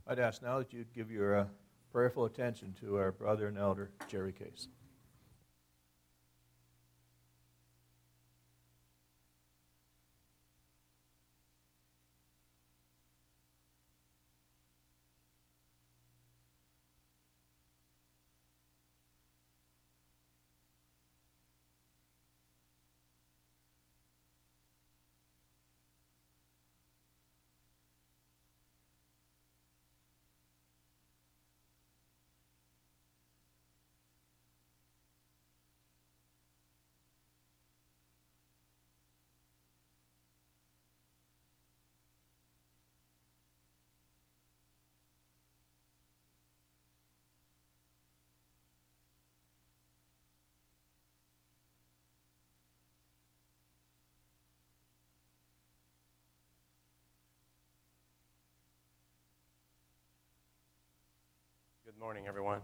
I'd ask now that you give your prayerful attention to our brother and elder, Jerry Case. Good morning, everyone.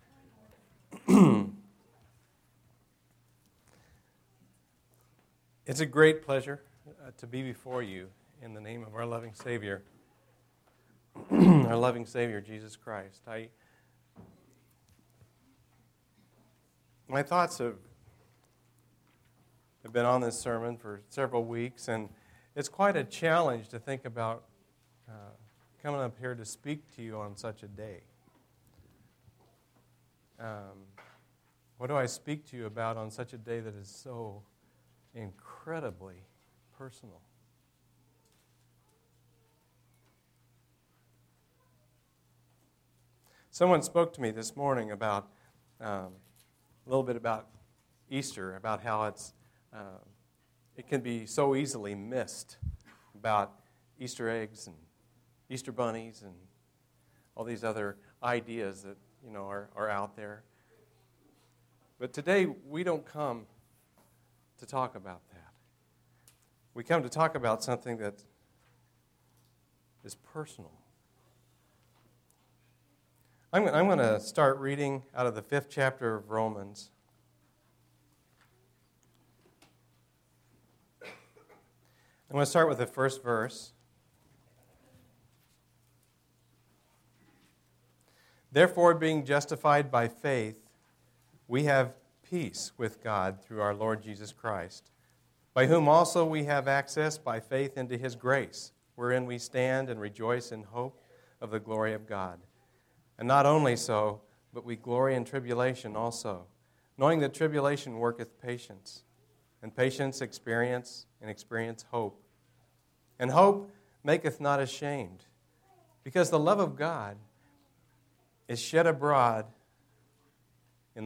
It's a great pleasure to be before you in the name of our loving Savior, our loving Savior, Jesus Christ. My thoughts have been on this sermon for several weeks, and it's quite a challenge to think about coming up here to speak to you on such a day. What do I speak to you about on such a day that is so incredibly personal? Someone spoke to me this morning about a little bit about Easter, about how it can be so easily missed, about Easter eggs and Easter bunnies and all these other ideas that are out there. But today, we don't come to talk about that. We come to talk about something that is personal. I'm going to start reading out of the 5th chapter of Romans. I'm going to start with the first verse. Therefore, being justified by faith, we have peace with God through our Lord Jesus Christ, by whom also we have access by faith into His grace, wherein we stand and rejoice in hope of the glory of God. And not only so, but we glory in tribulation also, knowing that tribulation worketh patience, and patience experience, and experience hope. And hope maketh not ashamed, because the love of God is shed abroad in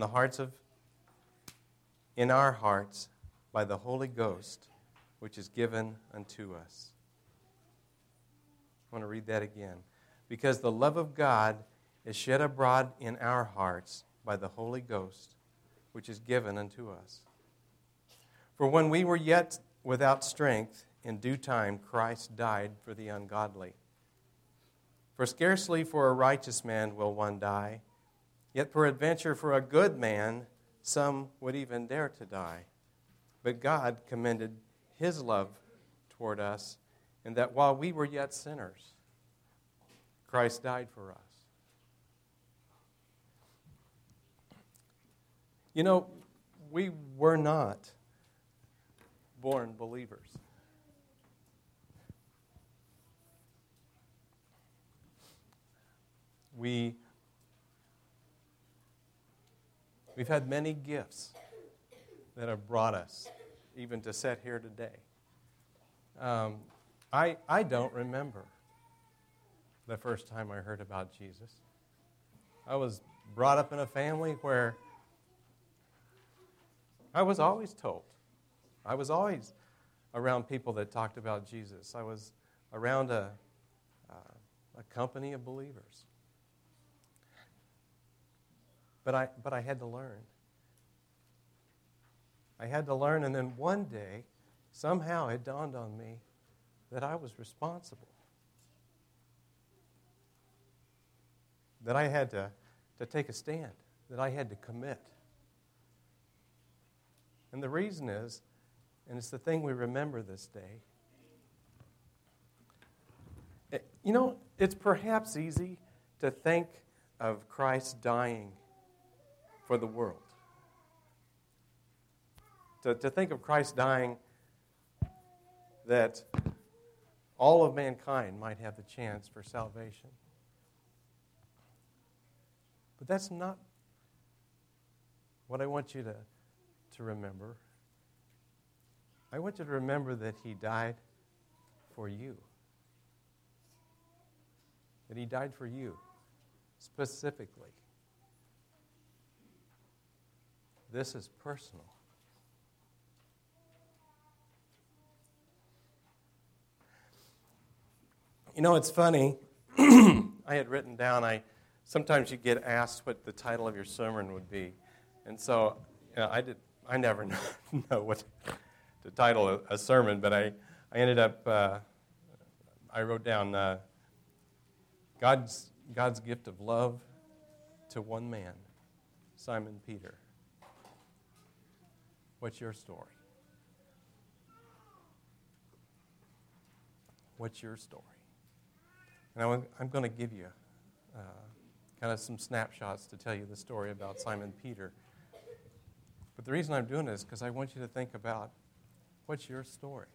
our hearts by the Holy Ghost, which is given unto us. I want to read that again. Because the love of God is shed abroad in our hearts by the Holy Ghost, which is given unto us. For when we were yet without strength, in due time Christ died for the ungodly. For scarcely for a righteous man will one die, yet peradventure for a good man some would even dare to die. But God commended His love toward us, in that while we were yet sinners, Christ died for us. We were not born believers. We've had many gifts that have brought us even to sit here today. I don't remember the first time I heard about Jesus. I was brought up in a family where I was always told. I was always around people that talked about Jesus. I was around a company of believers. But I had to learn. I had to learn, and then one day, somehow it dawned on me that I was responsible. That I had to take a stand, that I had to commit. And the reason is, and it's the thing we remember this day, It's perhaps easy to think of Christ dying for the world. To think of Christ dying that all of mankind might have the chance for salvation. But that's not what I want you to remember. I want you to remember that He died for you. That He died for you, specifically. This is personal. You know, it's funny. I had written down, sometimes you get asked what the title of your sermon would be. And so I never know what to title a sermon, but I ended up, I wrote down God's gift of love to one man, Simon Peter. What's your story? What's your story? And I'm going to give you kind of some snapshots to tell you the story about Simon Peter. But the reason I'm doing this is because I want you to think about what's your story.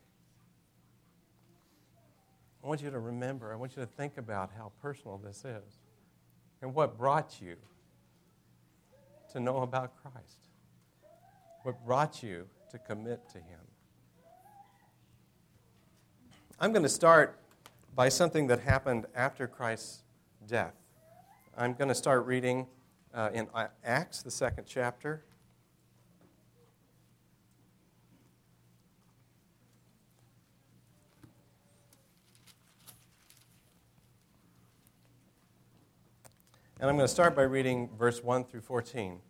I want you to remember, I want you to think about how personal this is and what brought you to know about Christ, what brought you to commit to Him. I'm going to start by something that happened after Christ's death. I'm going to start reading in Acts, the 2nd chapter. And I'm going to start by reading verse 1 through 14.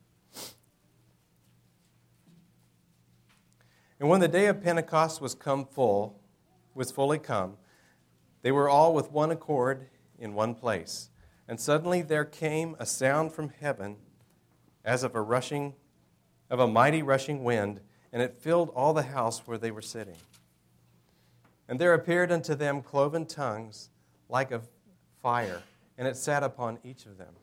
And when the day of Pentecost was fully come, they were all with one accord in one place. And suddenly there came a sound from heaven as of a mighty rushing wind, and it filled all the house where they were sitting. And there appeared unto them cloven tongues like of fire, and it sat upon each of them.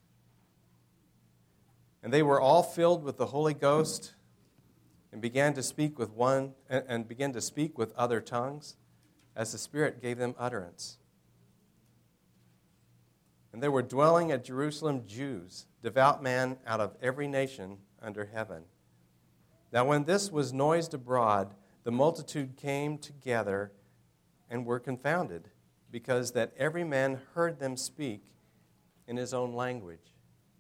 And they were all filled with the Holy Ghost, and began to speak with other tongues, as the Spirit gave them utterance. And there were dwelling at Jerusalem Jews, devout men out of every nation under heaven. Now when this was noised abroad, the multitude came together and were confounded, because that every man heard them speak in his own language.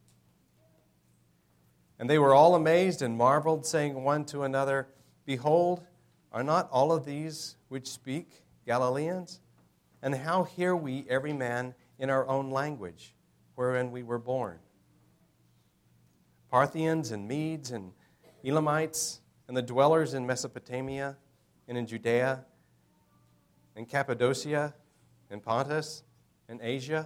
And they were all amazed and marveled, saying one to another, Behold, are not all of these which speak Galileans? And how hear we every man in our own language, wherein we were born? Parthians and Medes and Elamites, and the dwellers in Mesopotamia and in Judea and Cappadocia and Pontus and Asia,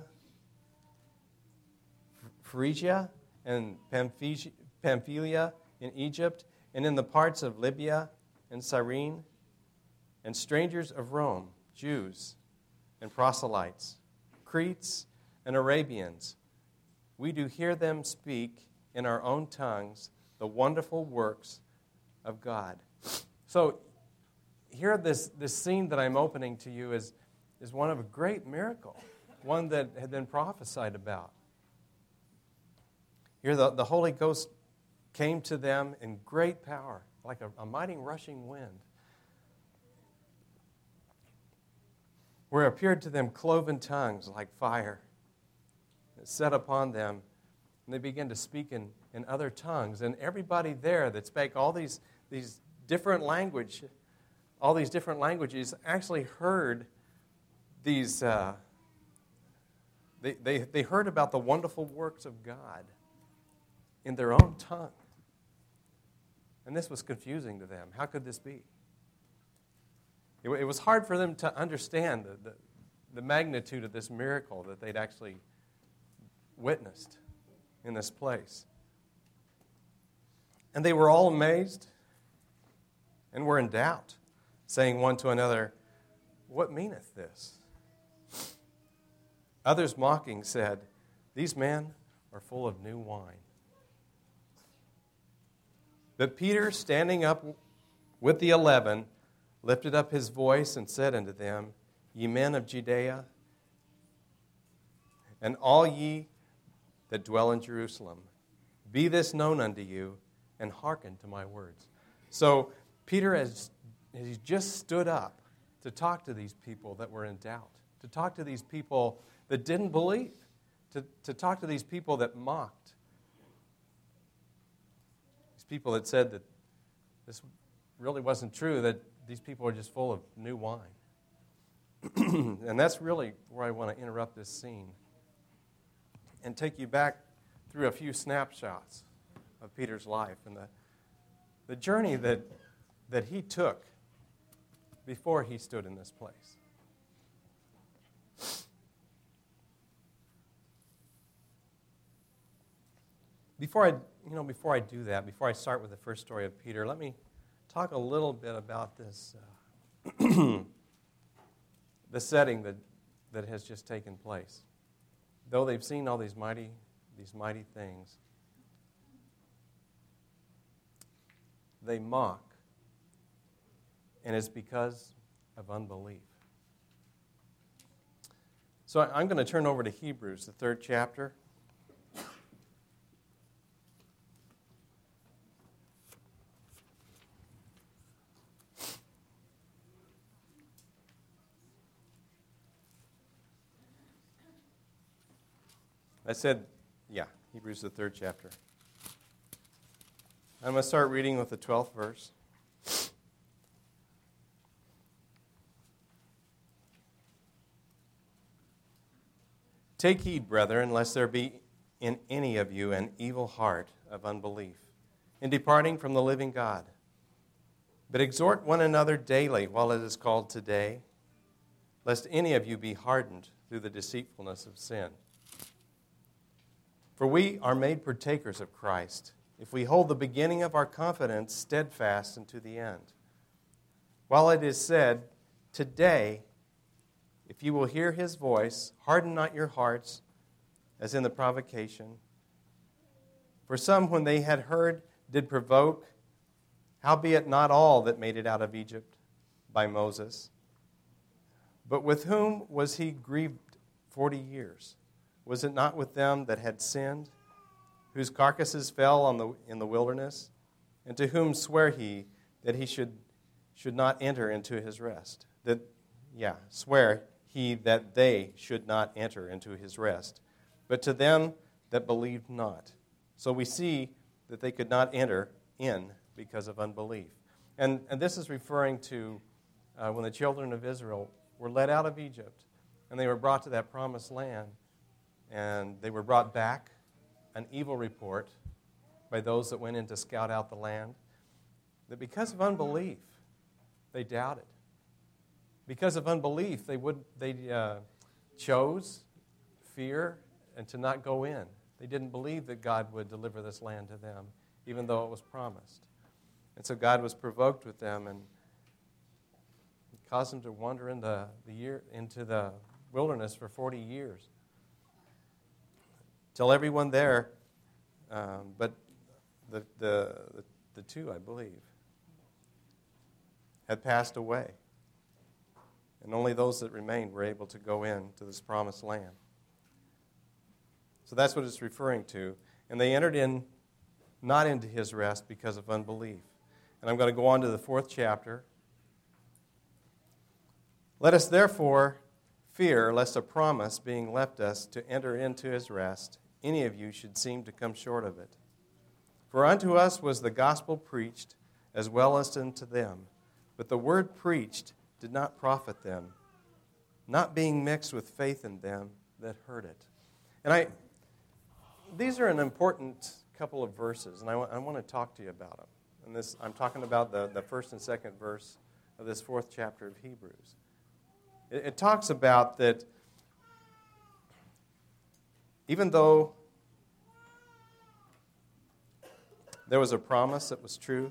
Phrygia and Pamphylia in Egypt, and in the parts of Libya and Cyrene, and strangers of Rome, Jews and proselytes, Cretes and Arabians. We do hear them speak in our own tongues the wonderful works of God. So here this scene that I'm opening to you is one of a great miracle, one that had been prophesied about. Here the Holy Ghost came to them in great power, like a mighty rushing wind, where appeared to them cloven tongues like fire. It set upon them, and they began to speak in other tongues. And everybody there that spake all these different languages actually heard these. They heard about the wonderful works of God in their own tongue. And this was confusing to them. How could this be? It was hard for them to understand the magnitude of this miracle that they'd actually witnessed in this place. And they were all amazed and were in doubt, saying one to another, What meaneth this? Others mocking said, "These men are full of new wine." But Peter, standing up with the 11, lifted up his voice and said unto them, "Ye men of Judea, and all ye that dwell in Jerusalem, be this known unto you, and hearken to my words." So Peter has just stood up to talk to these people that were in doubt, to talk to these people that didn't believe, to talk to these people that mocked, these people that said that this really wasn't true, that these people are just full of new wine. And that's really where I want to interrupt this scene and take you back through a few snapshots of Peter's life and the journey that he took before he stood in this place. Before I do that, before I start with the first story of Peter, let me talk a little bit about this, the setting that has just taken place. Though they've seen all these mighty things, they mock, and it's because of unbelief. So I'm going to turn over to Hebrews, the 3rd chapter. I said, Hebrews, the 3rd chapter. I'm going to start reading with the 12th verse. "Take heed, brethren, lest there be in any of you an evil heart of unbelief, in departing from the living God. But exhort one another daily while it is called today, lest any of you be hardened through the deceitfulness of sin. For we are made partakers of Christ, if we hold the beginning of our confidence steadfast unto the end. While it is said, Today, if you will hear his voice, harden not your hearts, as in the provocation. For some, when they had heard, did provoke, howbeit not all that made it out of Egypt by Moses. But with whom was he grieved 40 years? Was it not with them that had sinned, whose carcasses fell in the wilderness? And to whom sware he that he should not enter into his rest? Swear he that they should not enter into his rest. But to them that believed not. So we see that they could not enter in because of unbelief. And this is referring to when the children of Israel were led out of Egypt and they were brought to that promised land, and they were brought back an evil report by those that went in to scout out the land, that because of unbelief, they doubted. Because of unbelief, they chose fear and to not go in. They didn't believe that God would deliver this land to them, even though it was promised. And so God was provoked with them and caused them to wander into the wilderness for 40 years. Till everyone there, but the two, I believe, had passed away. And only those that remained were able to go in to this promised land. So that's what it's referring to. And they entered in, not into his rest because of unbelief. And I'm going to go on to the 4th chapter. Let us therefore fear lest a promise being left us to enter into his rest, any of you should seem to come short of it. For unto us was the gospel preached as well as unto them. But the word preached did not profit them, not being mixed with faith in them that heard it. And these are an important couple of verses, and I want to talk to you about them. And I'm talking about the first and second verse of this 4th chapter of Hebrews. It talks about that even though there was a promise that was true,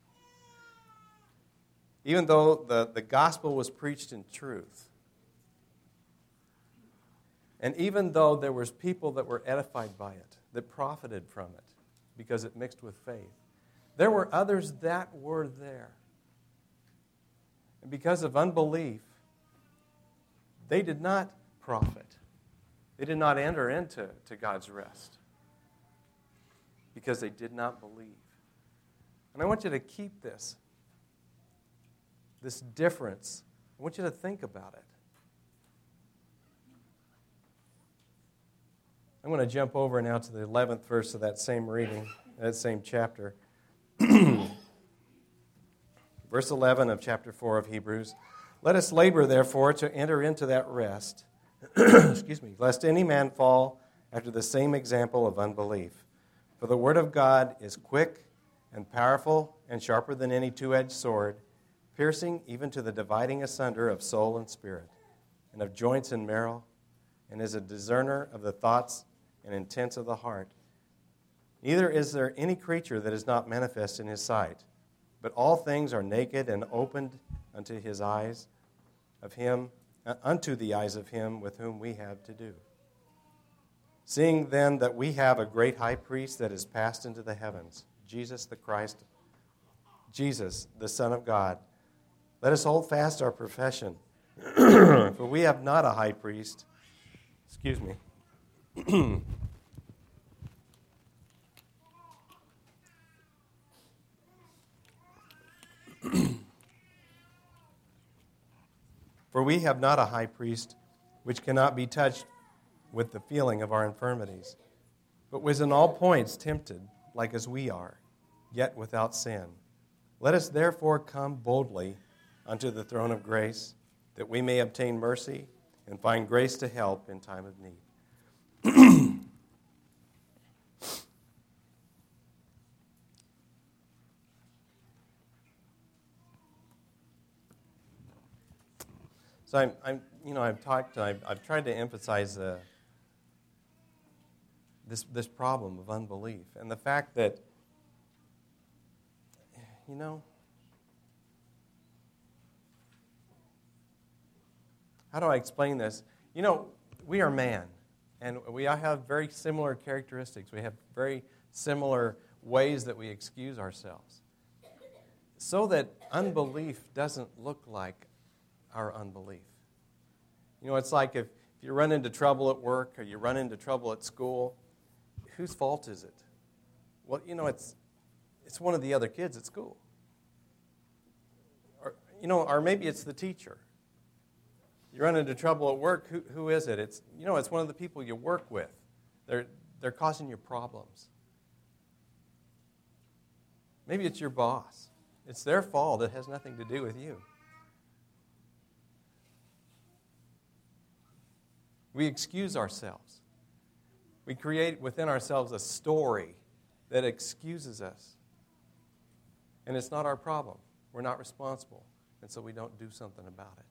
even though the gospel was preached in truth, And even though there was people that were edified by it, that profited from it, because it mixed with faith, there were others that were there. And because of unbelief, they did not profit. They did not enter into God's rest because they did not believe. And I want you to keep this difference. I want you to think about it. I'm going to jump over now to the 11th verse of that same reading, that same chapter. Verse 11 of chapter 4 of Hebrews. Let us labor, therefore, to enter into that rest, lest any man fall after the same example of unbelief. For the word of God is quick and powerful and sharper than any two-edged sword, piercing even to the dividing asunder of soul and spirit, and of joints and marrow, and is a discerner of the thoughts and intents of the heart. Neither is there any creature that is not manifest in his sight, but all things are naked and opened unto the eyes of him with whom we have to do. Seeing then that we have a great high priest that is passed into the heavens, Jesus the Christ, Jesus the Son of God, let us hold fast our profession. For we have not a high priest, For we have not a high priest which cannot be touched with the feeling of our infirmities, but was in all points tempted, like as we are, yet without sin. Let us therefore come boldly unto the throne of grace, that we may obtain mercy and find grace to help in time of need. So I've tried to emphasize this problem of unbelief and the fact that, how do I explain this? We are man, and we all have very similar characteristics. We have very similar ways that we excuse ourselves, so that unbelief doesn't look like our unbelief. It's like if you run into trouble at work or you run into trouble at school, whose fault is it? Well, it's one of the other kids at school. Or maybe it's the teacher. You run into trouble at work, who is it? It's one of the people you work with. They're causing you problems. Maybe it's your boss. It's their fault. It has nothing to do with you. We excuse ourselves. We create within ourselves a story that excuses us. And it's not our problem. We're not responsible. And so we don't do something about it.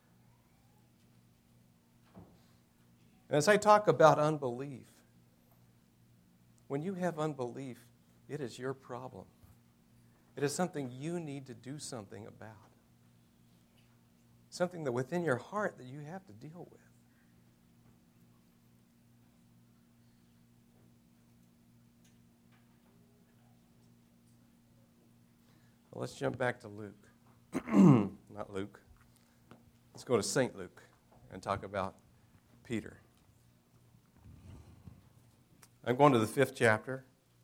And as I talk about unbelief, when you have unbelief, it is your problem. It is something you need to do something about. Something that within your heart that you have to deal with. Well, let's jump back to Luke. Not Luke. Let's go to St. Luke and talk about Peter. I'm going to the 5th chapter.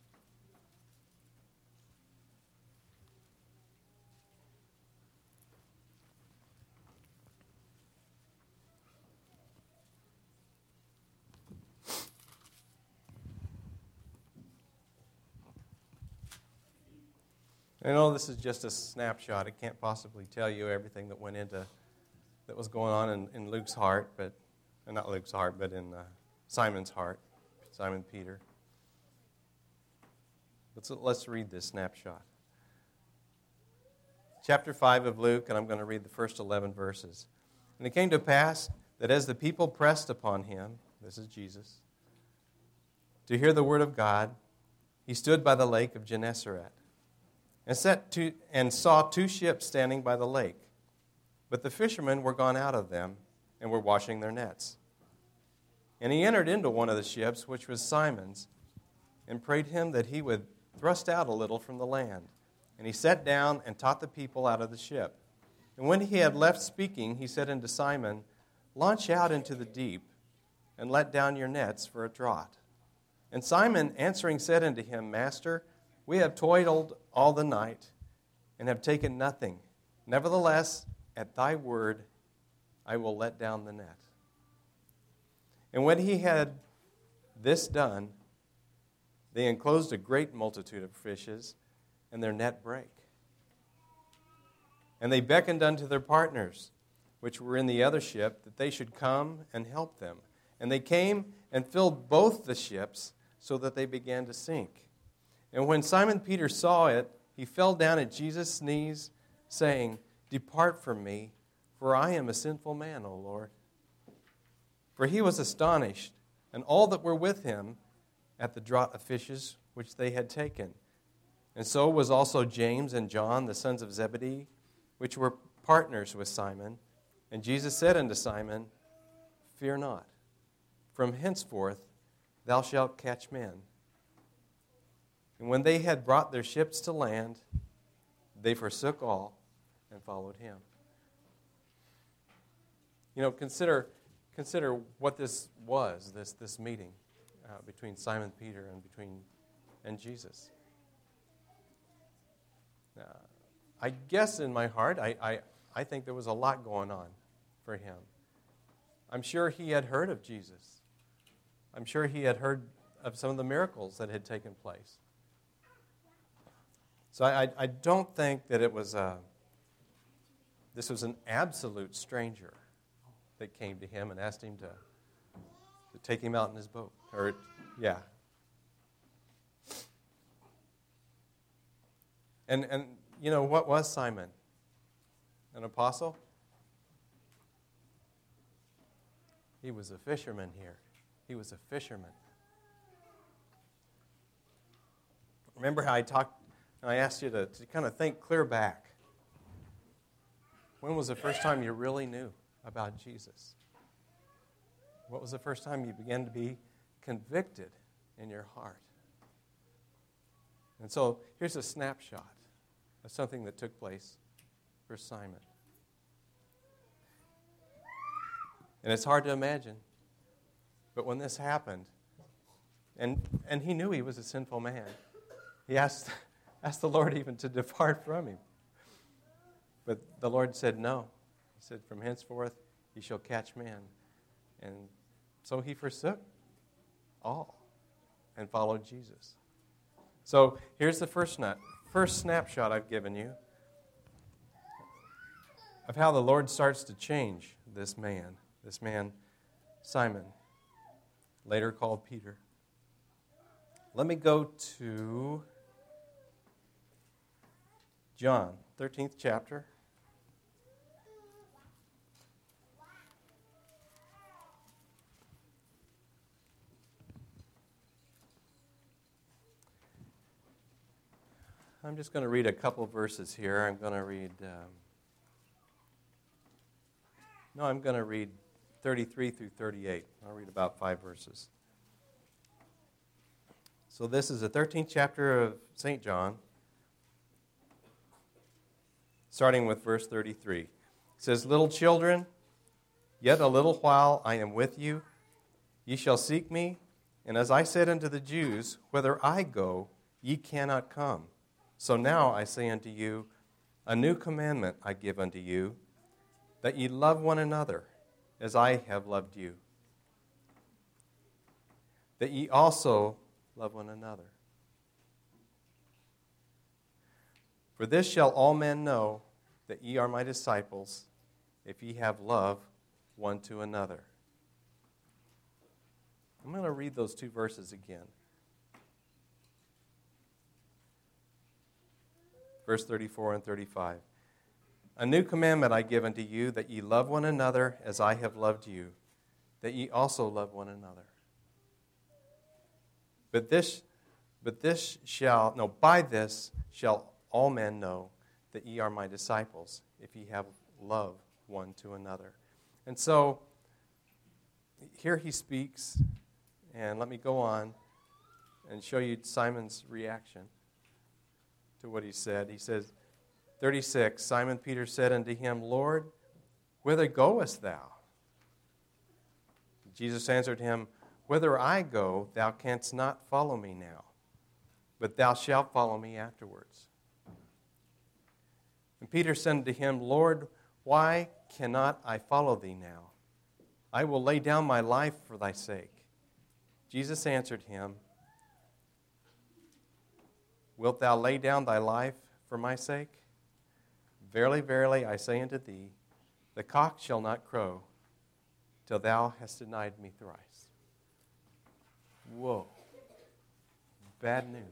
I know this is just a snapshot. I can't possibly tell you everything that that was going on in Luke's heart, but not Luke's heart, but in Simon's heart, Simon Peter. Let's read this snapshot. Chapter 5 of Luke, and I'm going to read the first 11 verses. And it came to pass that as the people pressed upon him, this is Jesus, to hear the word of God, he stood by the lake of Gennesaret. And saw 2 ships standing by the lake. But the fishermen were gone out of them and were washing their nets. And he entered into one of the ships, which was Simon's, and prayed him that he would thrust out a little from the land. And he sat down and taught the people out of the ship. And when he had left speaking, he said unto Simon, Launch out into the deep, and let down your nets for a draught. And Simon answering said unto him, Master, we have toiled all the night, and have taken nothing. Nevertheless, at thy word, I will let down the net. And when he had this done, they enclosed a great multitude of fishes, and their net brake. And they beckoned unto their partners, which were in the other ship, that they should come and help them. And they came and filled both the ships, so that they began to sink. And when Simon Peter saw it, he fell down at Jesus' knees, saying, Depart from me, for I am a sinful man, O Lord. For he was astonished, and all that were with him, at the draught of fishes which they had taken. And so was also James and John, the sons of Zebedee, which were partners with Simon. And Jesus said unto Simon, Fear not, from henceforth thou shalt catch men. And when they had brought their ships to land, they forsook all and followed him. You know, consider what this was, this meeting between Simon Peter and Jesus. I guess in my heart, I think there was a lot going on for him. I'm sure he had heard of Jesus. I'm sure he had heard of some of the miracles that had taken place. So I don't think that this was an absolute stranger that came to him and asked him to take him out in his boat. And you know, what was Simon? An apostle? He was a fisherman here. He was a fisherman. Remember how I asked you to kind of think clear back. When was the first time you really knew about Jesus? What was the first time you began to be convicted in your heart? And so here's a snapshot of something that took place for Simon. And it's hard to imagine, but when this happened, and he knew he was a sinful man, he asked the Lord even to depart from him. But the Lord said no. He said, From henceforth ye shall catch men. And so he forsook all and followed Jesus. So here's the first snapshot I've given you of how the Lord starts to change this man, Simon, later called Peter. Let me go to John, 13th chapter. I'm just going to read a couple verses here. I'm going to read 33 through 38. I'll read about 5 verses. So this is the 13th chapter of St. John, starting with verse 33. It says, Little children, yet a little while I am with you. Ye shall seek me. And as I said unto the Jews, Whither I go, ye cannot come. So now I say unto you, a new commandment I give unto you, that ye love one another, as I have loved you. That ye also love one another. For this shall all men know that ye are my disciples, if ye have love one to another. I'm going to read those 2 verses again. Verse 34 and 35. A new commandment I give unto you, that ye love one another as I have loved you, that ye also love one another. By this shall all men know that ye are my disciples, if ye have love one to another. And so, here he speaks, and let me go on and show you Simon's reaction to what he said. He says, 36, Simon Peter said unto him, Lord, whither goest thou? Jesus answered him, Whither I go, thou canst not follow me now, but thou shalt follow me afterwards. And Peter said unto him, Lord, why cannot I follow thee now? I will lay down my life for thy sake. Jesus answered him, Wilt thou lay down thy life for my sake? Verily, verily, I say unto thee, the cock shall not crow till thou hast denied me thrice. Whoa. Bad news.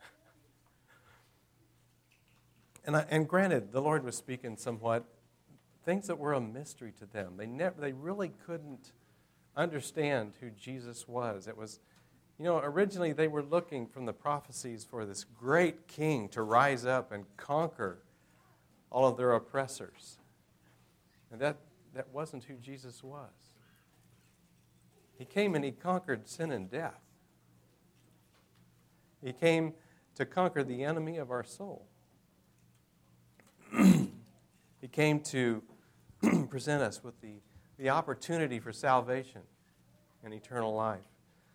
And granted, the Lord was speaking somewhat things that were a mystery to them. They really couldn't understand who Jesus was. It was, originally they were looking from the prophecies for this great king to rise up and conquer all of their oppressors. And that wasn't who Jesus was. He came and he conquered sin and death. He came to conquer the enemy of our soul. He came to present us with the opportunity for salvation and eternal life.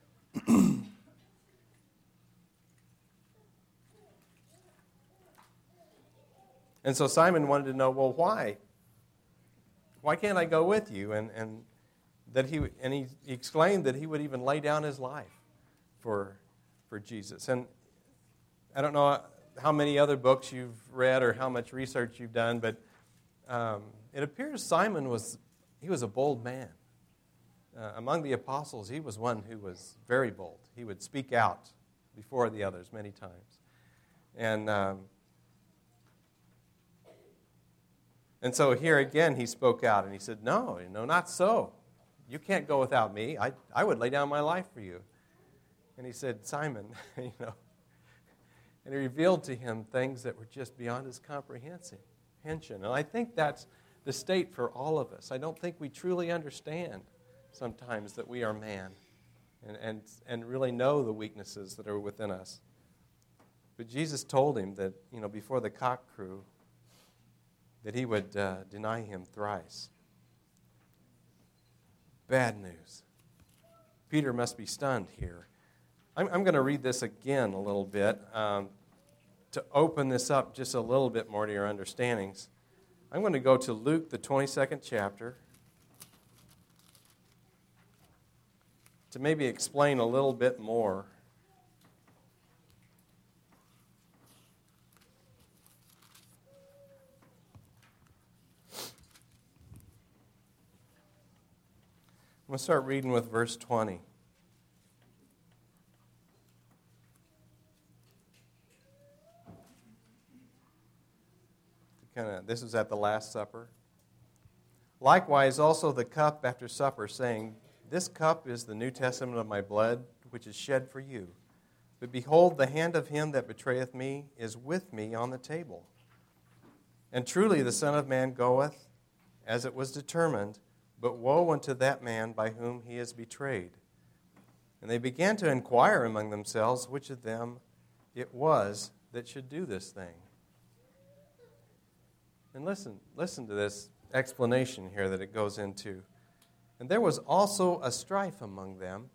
And so Simon wanted to know, well, why? Why can't I go with you? And he exclaimed that he would even lay down his life for Jesus. And I don't know how many other books you've read or how much research you've done, but it appears Simon was a bold man. Among the apostles, he was one who was very bold. He would speak out before the others many times. And so here again he spoke out and he said, No, not so. You can't go without me. I would lay down my life for you. And he said, Simon, and he revealed to him things that were just beyond his comprehension. And I think that's the state for all of us. I don't think we truly understand sometimes that we are man and really know the weaknesses that are within us. But Jesus told him that, before the cock crew, that he would deny him thrice. Bad news. Peter must be stunned here. I'm going to read this again a little bit to open this up just a little bit more to your understandings. I'm going to go to Luke, the 22nd chapter, to maybe explain a little bit more. I'm going to start reading with verse 20. This is at the Last Supper. Likewise, also the cup after supper, saying, This cup is the New Testament of my blood, which is shed for you. But behold, the hand of him that betrayeth me is with me on the table. And truly the Son of Man goeth, as it was determined, but woe unto that man by whom he is betrayed. And they began to inquire among themselves which of them it was that should do this thing. And listen to this explanation here that it goes into. And there was also a strife among them,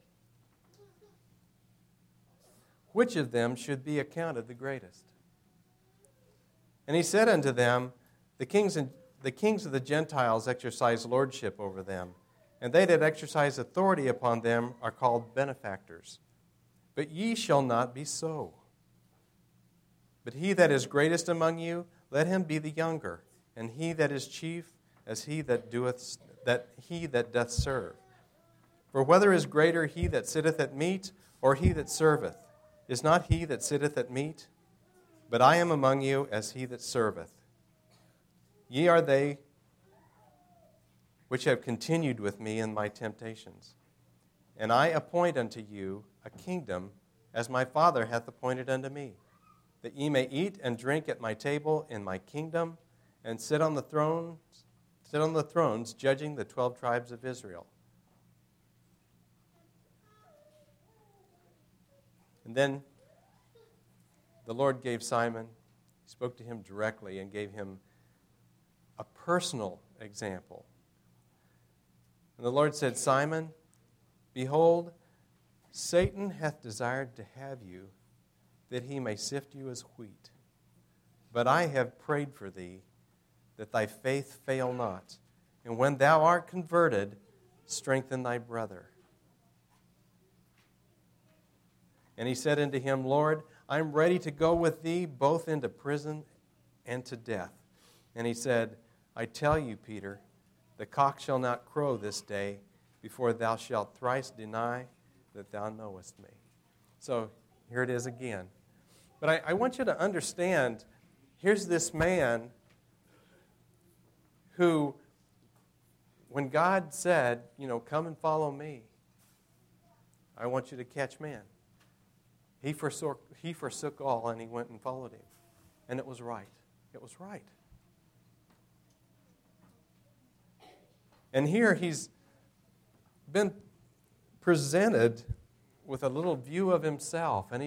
which of them should be accounted the greatest. And he said unto them, The kings of the Gentiles exercise lordship over them, and they that exercise authority upon them are called benefactors. But ye shall not be so. But he that is greatest among you, let him be the younger, and he that is chief as he that doth serve. For whether is greater he that sitteth at meat, or he that serveth? Is not he that sitteth at meat? But I am among you as he that serveth. Ye are they which have continued with me in my temptations. And I appoint unto you a kingdom, as my Father hath appointed unto me, that ye may eat and drink at my table in my kingdom, and sit on the thrones, judging the 12 tribes of Israel. And then the Lord gave Simon, he spoke to him directly and gave him a personal example. And the Lord said, Simon, behold, Satan hath desired to have you, that he may sift you as wheat. But I have prayed for thee, that thy faith fail not. And when thou art converted, strengthen thy brother. And he said unto him, Lord, I am ready to go with thee both into prison and to death. And he said, I tell you, Peter, the cock shall not crow this day before thou shalt thrice deny that thou knowest me. So here it is again. But I want you to understand, here's this man who, when God said, come and follow me, I want you to catch man. He forsook all and he went and followed him. And it was right. It was right. And here he's been presented with a little view of himself. And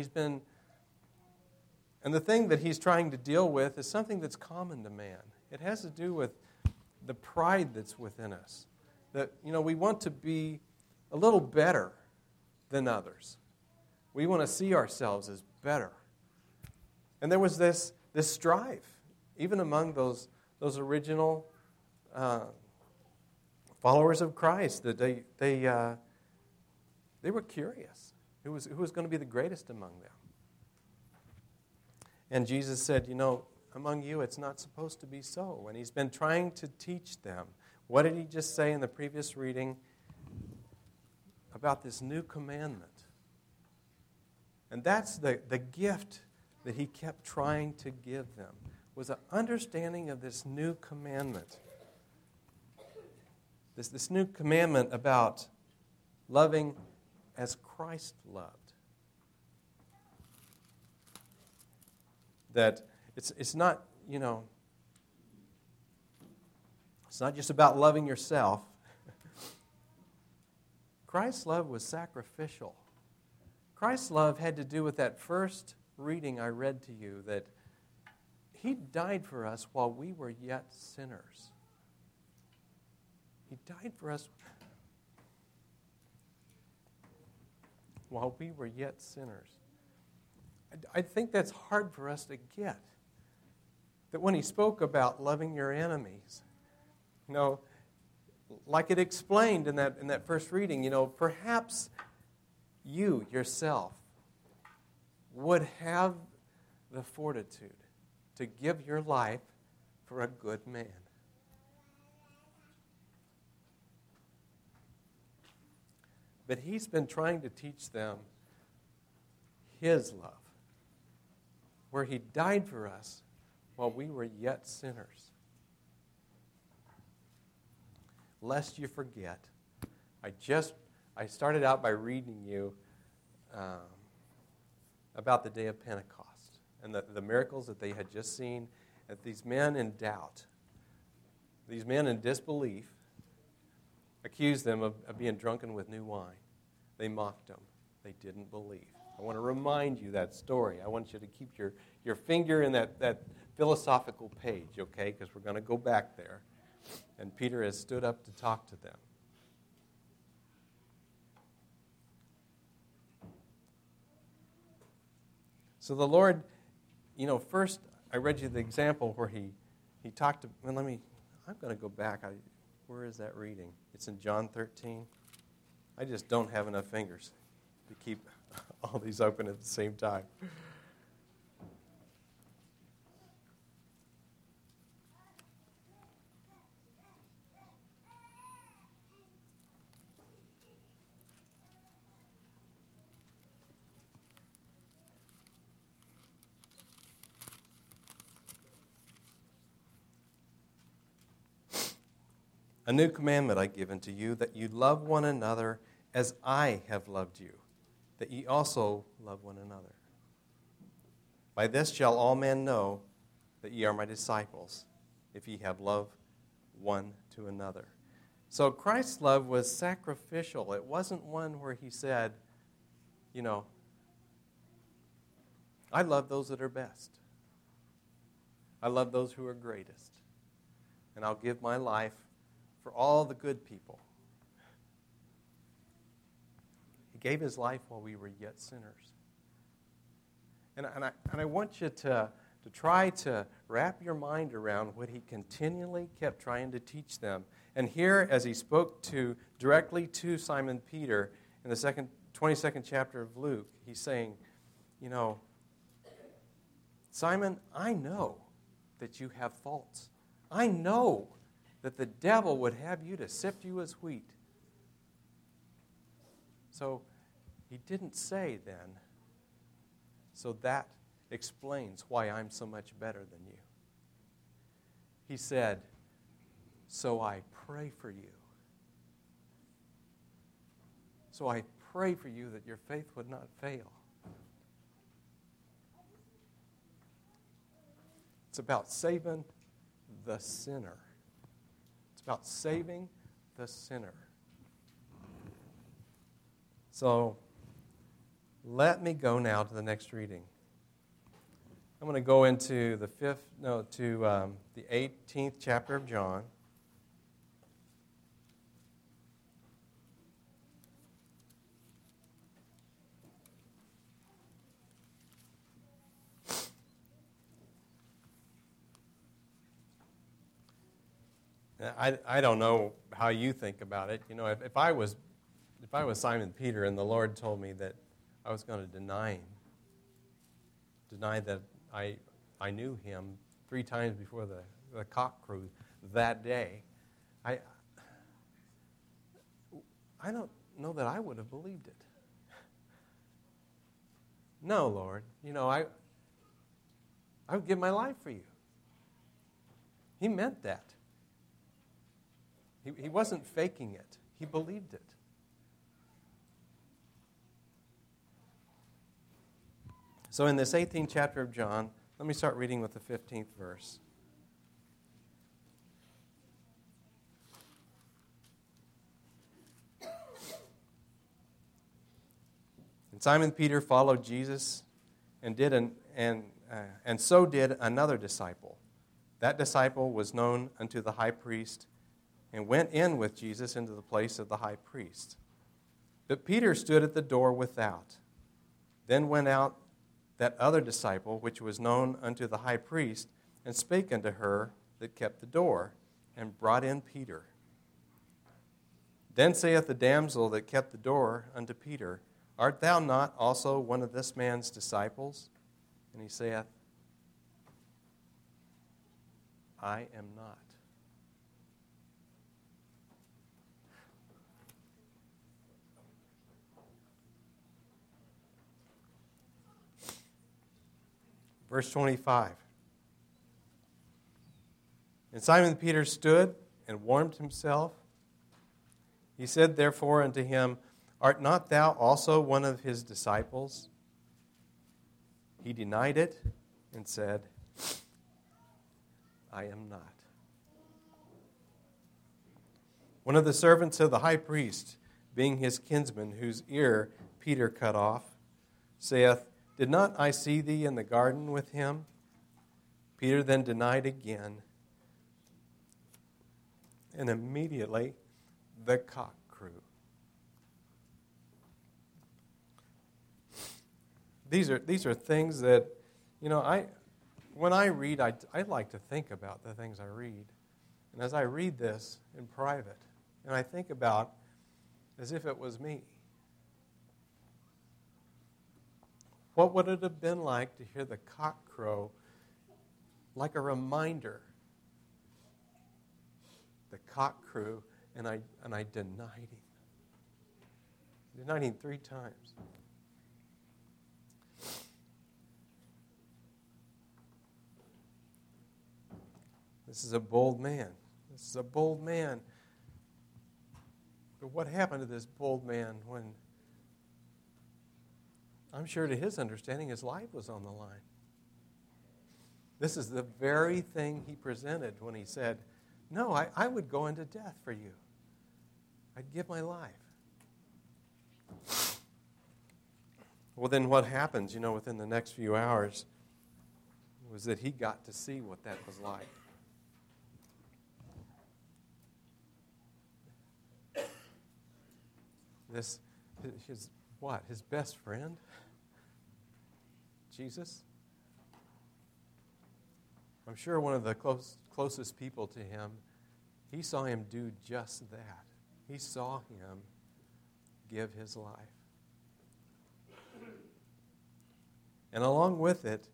the thing that he's trying to deal with is something that's common to man. It has to do with the pride that's within us. That, we want to be a little better than others. We want to see ourselves as better. And there was this strife, even among those original followers of Christ, that they were curious who was going to be the greatest among them. And Jesus said, among you it's not supposed to be so. And he's been trying to teach them. What did he just say in the previous reading about this new commandment? And that's the gift that he kept trying to give them, was an understanding of this new commandment. This new commandment about loving as Christ loved. That it's not, it's not just about loving yourself. Christ's love was sacrificial. Christ's love had to do with that first reading I read to you, that he died for us while we were yet sinners. He died for us while we were yet sinners. I think that's hard for us to get. That when he spoke about loving your enemies, like it explained in that first reading, perhaps you yourself would have the fortitude to give your life for a good man. But he's been trying to teach them his love, where he died for us while we were yet sinners. Lest you forget, I started out by reading you about the day of Pentecost and the miracles that they had just seen, that these men in doubt, these men in disbelief, accused them of being drunken with new wine. They mocked them. They didn't believe. I want to remind you that story. I want you to keep your finger in that philosophical page, okay? Because we're going to go back there. And Peter has stood up to talk to them. So the Lord, first I read you the example where he talked to, I'm going to go back. Where is that reading? It's in John 13. I just don't have enough fingers to keep all these open at the same time. A new commandment I give unto you, that you love one another as I have loved you, that ye also love one another. By this shall all men know that ye are my disciples, if ye have love one to another. So Christ's love was sacrificial. It wasn't one where he said, I love those that are best. I love those who are greatest. And I'll give my life for all the good people. He gave his life while we were yet sinners. And I want you to try to wrap your mind around what he continually kept trying to teach them. And here, as he spoke directly to Simon Peter in the 22nd chapter of Luke, he's saying, Simon, I know that you have faults. I know that the devil would have you to sift you as wheat. So he didn't say then, so that explains why I'm so much better than you. He said, so I pray for you. So I pray for you that your faith would not fail. It's about saving the sinner. It's about saving the sinner. So let me go now to the next reading. I'm going to go into the 18th chapter of John. I don't know how you think about it. If I was Simon Peter and the Lord told me that I was going to deny that I knew him 3 times before the cock crew that day, I don't know that I would have believed it. No, Lord, I would give my life for you. He meant that. He wasn't faking it. He believed it. So in this 18th chapter of John, let me start reading with the 15th verse. And Simon Peter followed Jesus and so did another disciple. That disciple was known unto the high priest and went in with Jesus into the place of the high priest. But Peter stood at the door without. Then went out that other disciple, which was known unto the high priest, and spake unto her that kept the door, and brought in Peter. Then saith the damsel that kept the door unto Peter, Art thou not also one of this man's disciples? And he saith, I am not. Verse 25. And Simon Peter stood and warmed himself. He said therefore unto him, Art not thou also one of his disciples? He denied it and said, I am not. One of the servants of the high priest, being his kinsman, whose ear Peter cut off, saith, Did not I see thee in the garden with him? Peter then denied again, and immediately the cock crew. These are things that, when I read, I like to think about the things I read. And as I read this in private, and I think about as if it was me, what would it have been like to hear the cock crow like a reminder? The cock crew, and I denied him. Denied him 3 times. This is a bold man. This is a bold man. But what happened to this bold man when, I'm sure to his understanding, his life was on the line? This is the very thing he presented when he said, no, I would go into death for you. I'd give my life. Well, then what happens, within the next few hours was that he got to see what that was like. His best friend? Jesus? I'm sure one of the closest people to him, he saw him do just that. He saw him give his life. And along with it,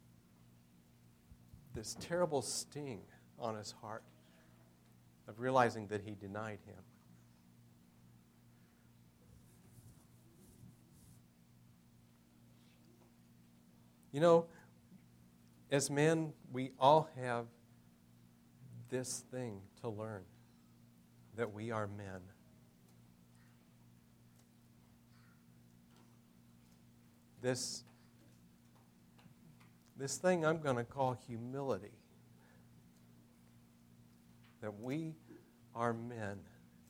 this terrible sting on his heart of realizing that he denied him. As men, we all have this thing to learn, that we are men. This thing I'm going to call humility, that we are men.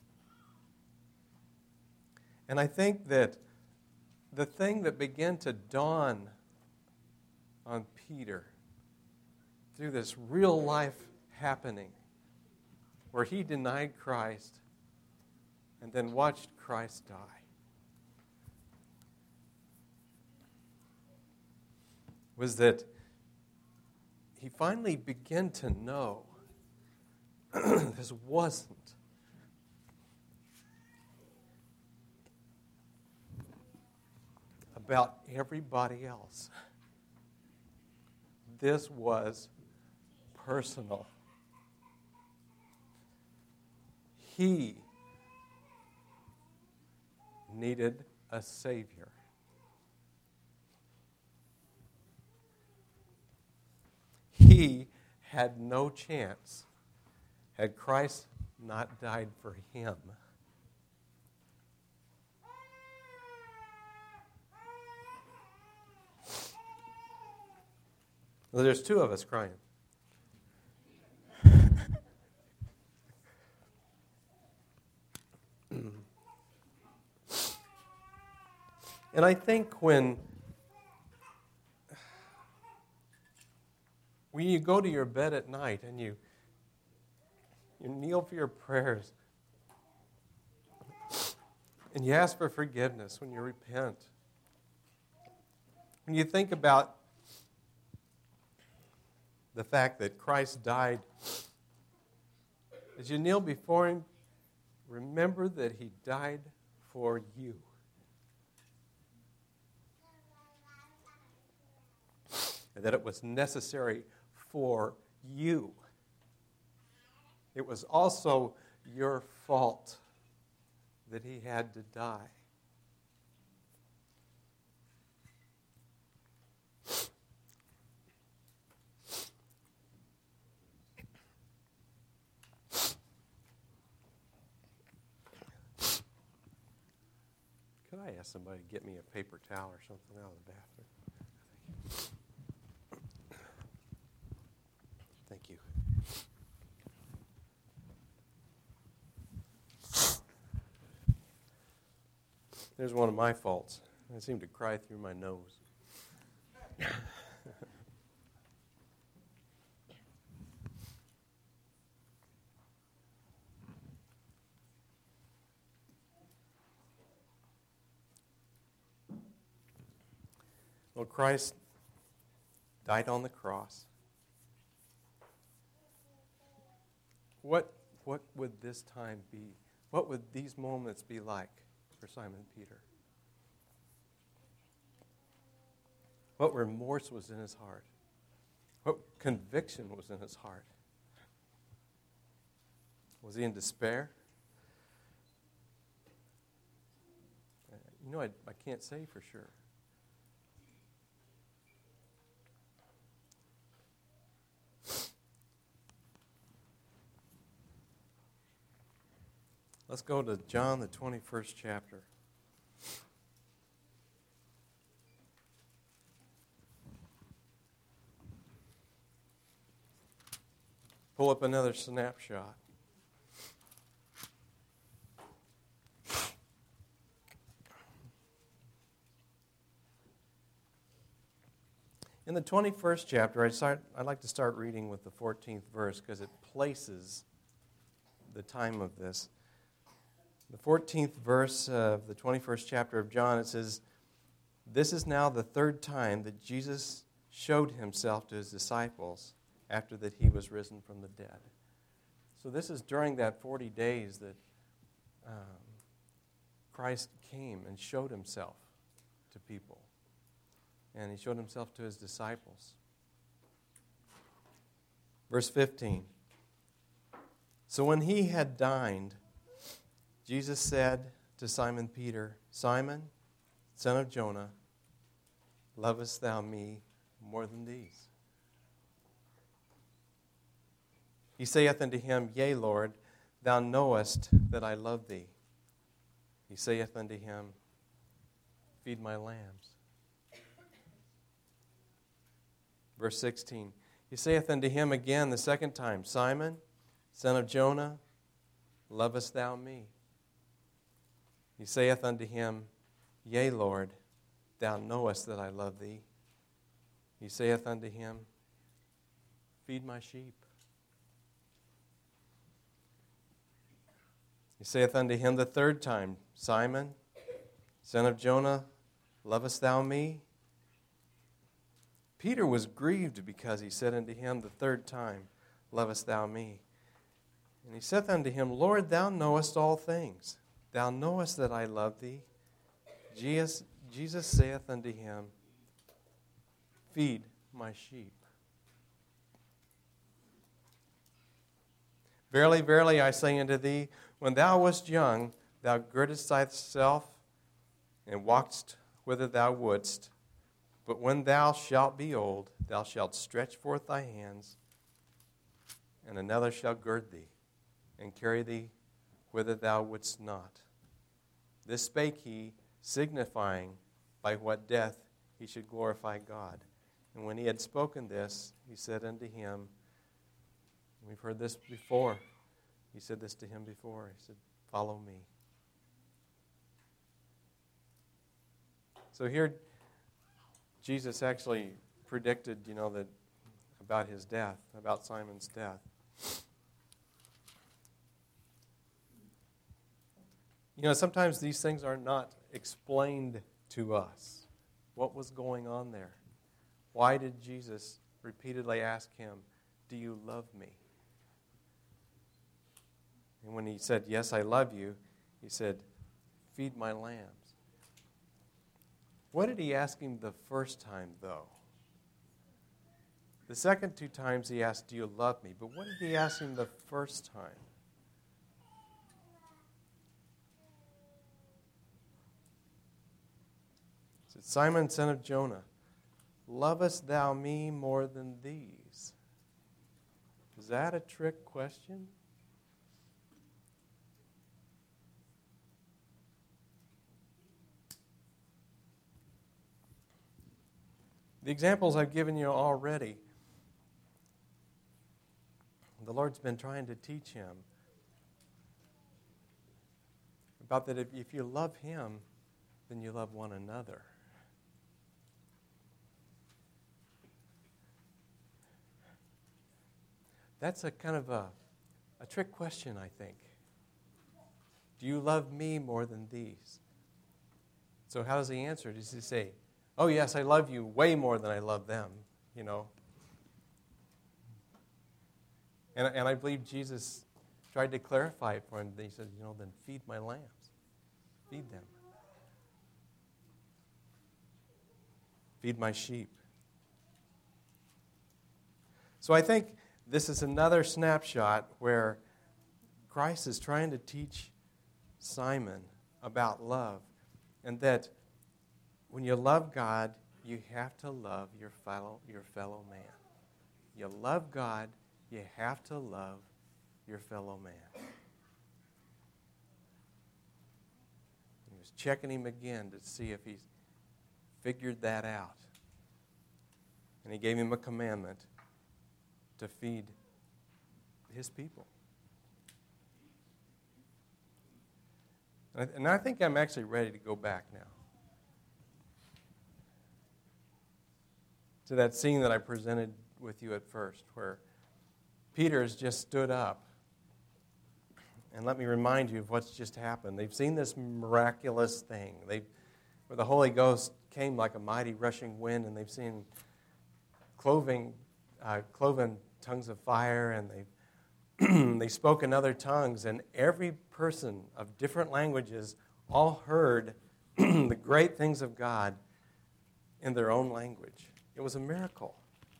And I think that the thing that began to dawn on Peter through this real life happening where he denied Christ and then watched Christ die. Was that he finally began to know this wasn't about everybody else. This was personal. He needed a Savior. He had no chance had Christ not died for him. Well, there's two of us crying. And I think when you go to your bed at night and you kneel for your prayers and you ask for forgiveness, when you repent, when you think about the fact that Christ died, as you kneel before Him, remember that He died for you. And that it was necessary for you. It was also your fault that He had to die. Could I ask somebody to get me a paper towel or something out of the bathroom? Thank you. There's one of my faults. I seem to cry through my nose. Well, Christ died on the cross. What would this time be? What would these moments be like for Simon Peter? What remorse was in his heart? What conviction was in his heart? Was he in despair? I can't say for sure. Let's go to John, the 21st chapter. Pull up another snapshot. In the 21st chapter, I'd like to start reading with the 14th verse because it places the time of this. The 14th verse of the 21st chapter of John, it says, "This is now the third time that Jesus showed himself to his disciples after that he was risen from the dead." So this is during that 40 days that Christ came and showed himself to people. And he showed himself to his disciples. Verse 15. "So when he had dined, Jesus said to Simon Peter, 'Simon, son of Jonah, lovest thou me more than these?' He saith unto him, 'Yea, Lord, thou knowest that I love thee.' He saith unto him, 'Feed my lambs.'" Verse 16, "He saith unto him again the second time, 'Simon, son of Jonah, lovest thou me?' He saith unto him, 'Yea, Lord, thou knowest that I love thee.' He saith unto him, 'Feed my sheep.' He saith unto him the third time, 'Simon, son of Jonah, lovest thou me?' Peter was grieved because he said unto him the third time, 'Lovest thou me?' And he saith unto him, 'Lord, thou knowest all things. Thou knowest that I love thee.' Jesus saith unto him, 'Feed my sheep.' Verily, verily, I say unto thee, when thou wast young, thou girdest thyself and walkest whither thou wouldst. But when thou shalt be old, thou shalt stretch forth thy hands, and another shall gird thee, and carry thee whither thou wouldst not. This spake he, signifying by what death he should glorify God. And when he had spoken this, he said unto him," we've heard this before. He said this to him before. He said, "Follow me." So here, Jesus actually predicted, that about his death, about Simon's death. Sometimes these things are not explained to us. What was going on there? Why did Jesus repeatedly ask him, "Do you love me?" And when he said, "Yes, I love you," he said, "Feed my lambs." What did he ask him the first time, though? The second two times he asked, "Do you love me?" But what did he ask him the first time? He said, "Simon, son of Jonah, lovest thou me more than these?" Is that a trick question? The examples I've given you already, the Lord's been trying to teach him about that if you love him, then you love one another. That's a kind of a trick question, I think. Do you love me more than these? So how does he answer? Does he say, "Oh, yes, I love you way more than I love them," And I believe Jesus tried to clarify it for him. He said, "Then feed my lambs. Feed them. Feed my sheep." So I think this is another snapshot where Christ is trying to teach Simon about love, and that when you love God, you have to love your fellow man. You love God, you have to love your fellow man. He was checking him again to see if he figured that out. And he gave him a commandment to feed his people. And I think I'm actually ready to go back now. to that scene that I presented with you at first, where Peter has just stood up. And let me remind you of what's just happened. They've seen this miraculous thing, where the Holy Ghost came like a mighty rushing wind, and they've seen cloven tongues of fire, and they spoke in other tongues, and every person of different languages all heard the great things of God in their own language. It was a miracle.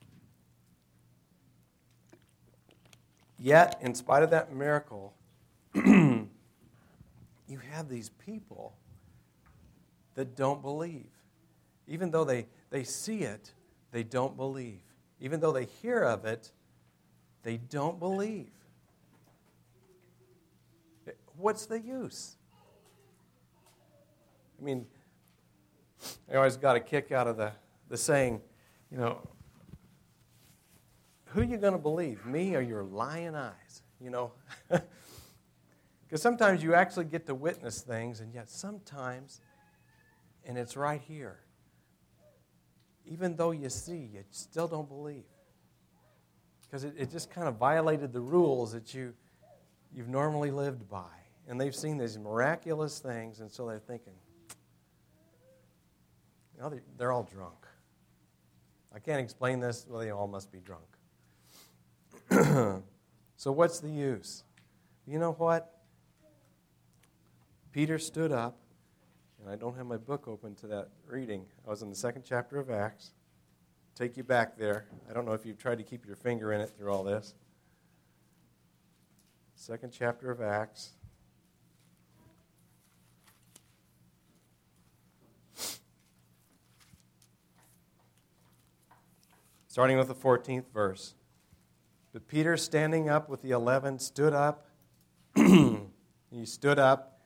Yet, in spite of that miracle, you have these people that don't believe. Even though they see it, they don't believe. Even though they hear of it, they don't believe. What's the use? I mean, I always got a kick out of the saying, who are you going to believe, me or your lying eyes? Because sometimes you actually get to witness things, and yet sometimes, and it's right here, even though you see, you still don't believe. Because it just kind of violated the rules that you've normally lived by. And they've seen these miraculous things, and so they're thinking, they're all drunk. I can't explain this. Well, they all must be drunk. So what's the use? You know what? Peter stood up, and I don't have my book open to that reading. I was in the 2nd chapter of Acts. Take you back there. I don't know if you've tried to keep your finger in it through all this. 2nd chapter of Acts. Starting with the 14th verse. But Peter, standing up with the 11, stood up. He stood up.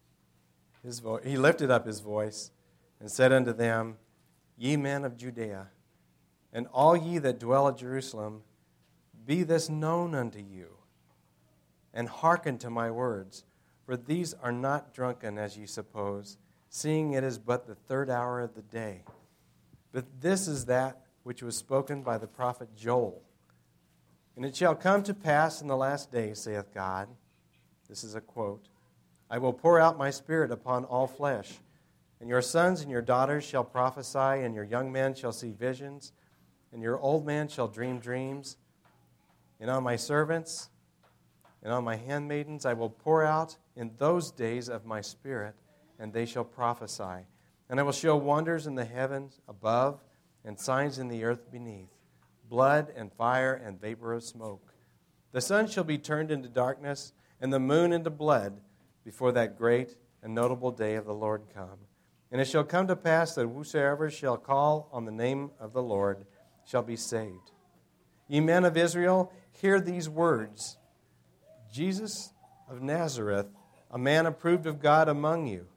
He lifted up his voice and said unto them, Ye men of Judea, and all ye that dwell at Jerusalem, be this known unto you, and hearken to my words. For these are not drunken, as ye suppose, seeing it is but the 3rd hour of the day. But this is that which was spoken by the prophet Joel. And it shall come to pass in the last days, saith God, this is a quote, I will pour out my Spirit upon all flesh, and your sons and your daughters shall prophesy, and your young men shall see visions, and your old man shall dream dreams. And on my servants and on my handmaidens I will pour out in those days of my Spirit, and they shall prophesy. And I will show wonders in the heavens above, and signs in the earth beneath, blood and fire and vapor of smoke. The sun shall be turned into darkness, and the moon into blood, before that great and notable day of the Lord come. And it shall come to pass that whosoever shall call on the name of the Lord shall be saved. Ye men of Israel, hear these words. Jesus of Nazareth, a man approved of God among you,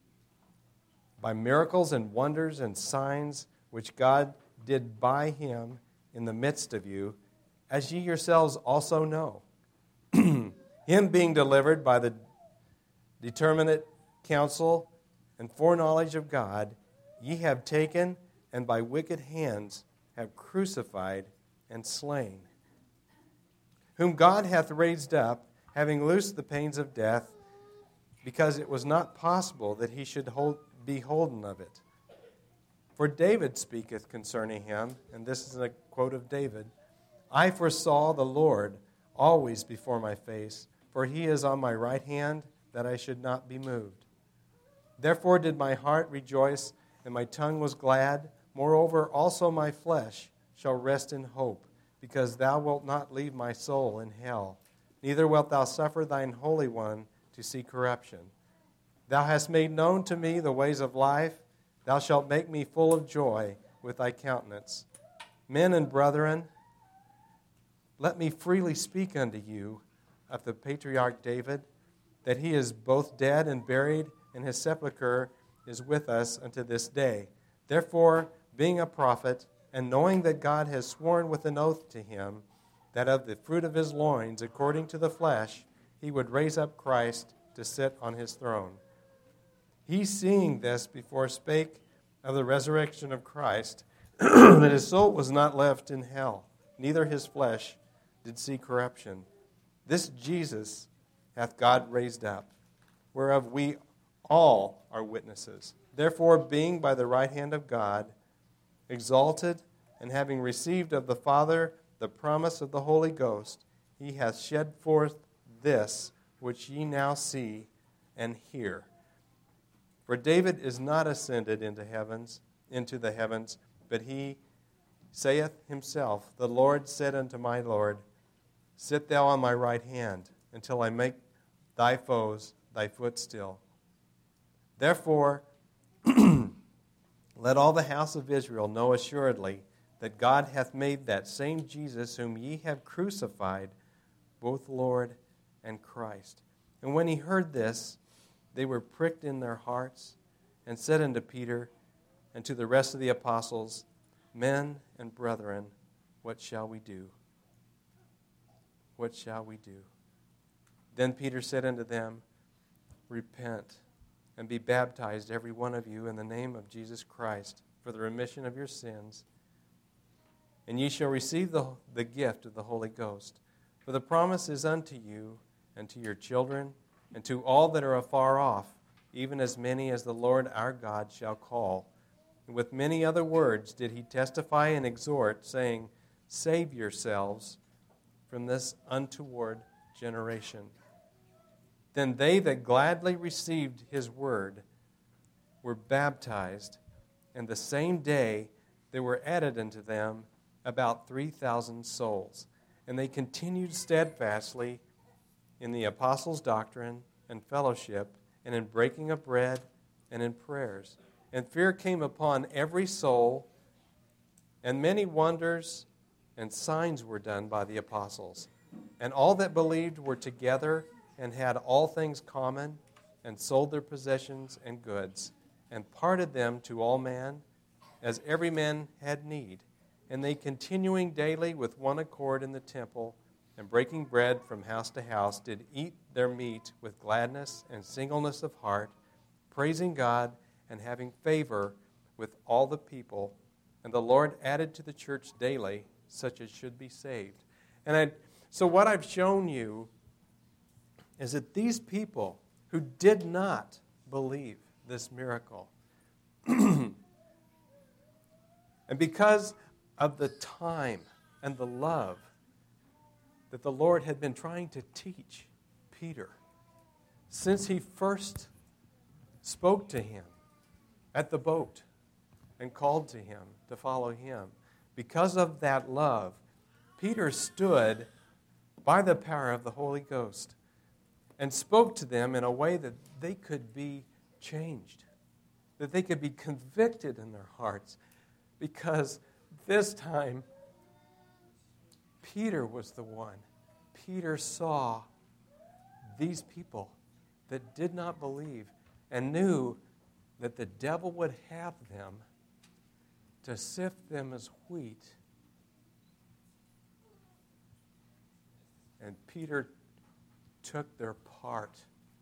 by miracles and wonders and signs which God did by him in the midst of you, as ye yourselves also know. Him being delivered by the determinate counsel and foreknowledge of God, ye have taken, and by wicked hands have crucified and slain, whom God hath raised up, having loosed the pains of death, because it was not possible that he should be holden of it. For David speaketh concerning him, and this is a quote of David, I foresaw the Lord always before my face, for he is on my right hand, that I should not be moved. Therefore did my heart rejoice, and my tongue was glad. Moreover, also my flesh shall rest in hope, because thou wilt not leave my soul in hell, neither wilt thou suffer thine Holy One to see corruption. Thou hast made known to me the ways of life. Thou shalt make me full of joy with thy countenance. Men and brethren, let me freely speak unto you of the patriarch David, that he is both dead and buried, and his sepulchre is with us unto this day. Therefore, being a prophet, and knowing that God has sworn with an oath to him, that of the fruit of his loins, according to the flesh, he would raise up Christ to sit on his throne. He, seeing this, before spake of the resurrection of Christ, that his soul was not left in hell, neither his flesh did see corruption. This Jesus hath God raised up, whereof we all are witnesses. Therefore, being by the right hand of God exalted, and having received of the Father the promise of the Holy Ghost, he hath shed forth this which ye now see and hear. For David is not ascended into the heavens, but he saith himself, The Lord said unto my Lord, Sit thou on my right hand, until I make thy foes thy footstool. Therefore, let all the house of Israel know assuredly that God hath made that same Jesus whom ye have crucified, both Lord and Christ. And when he heard this, they were pricked in their hearts, and said unto Peter and to the rest of the apostles, Men and brethren, what shall we do? What shall we do? Then Peter said unto them, Repent, and be baptized every one of you in the name of Jesus Christ for the remission of your sins, and ye shall receive the gift of the Holy Ghost. For the promise is unto you and to your children and to all that are afar off, even as many as the Lord our God shall call. And with many other words did he testify and exhort, saying, Save yourselves from this untoward generation. Then they that gladly received his word were baptized, and the same day there were added unto them about 3,000 souls. And they continued steadfastly in the apostles' doctrine and fellowship, and in breaking of bread, and in prayers. And fear came upon every soul, and many wonders and signs were done by the apostles. And all that believed were together, and had all things common, and sold their possessions and goods, and parted them to all men, as every man had need. And they, continuing daily with one accord in the temple, and breaking bread from house to house, did eat their meat with gladness and singleness of heart, praising God and having favor with all the people. And the Lord added to the church daily such as should be saved. So what I've shown you is that these people who did not believe this miracle, and because of the time and the love that the Lord had been trying to teach Peter since he first spoke to him at the boat and called to him to follow him, because of that love, Peter stood by the power of the Holy Ghost and spoke to them in a way that they could be changed, that they could be convicted in their hearts, because this time Peter was the one. Peter saw these people that did not believe and knew that the devil would have them to sift them as wheat. And Peter took their part.